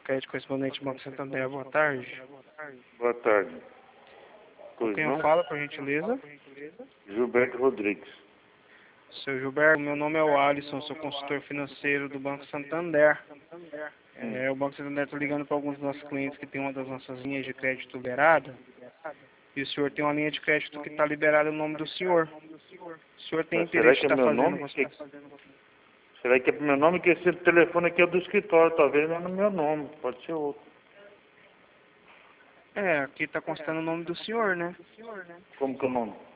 Crédito correspondente Banco Santander, boa tarde. Boa tarde. Com Pois quem não? eu falo, por gentileza? Gilberto Rodrigues. Seu Gilberto, meu nome é o Alisson, sou consultor financeiro do Banco Santander. O Banco Santander está ligando para alguns dos nossos clientes que tem uma das nossas linhas de crédito liberada. E o senhor tem uma linha de crédito que está liberada no nome do senhor. O senhor tem Mas será interesse que de é estar meu fazendo... nome? Será que é meu nome? Que esse telefone aqui é do escritório, talvez não é no meu nome, pode ser outro. Aqui está constando o nome do senhor, né? Como que é o nome?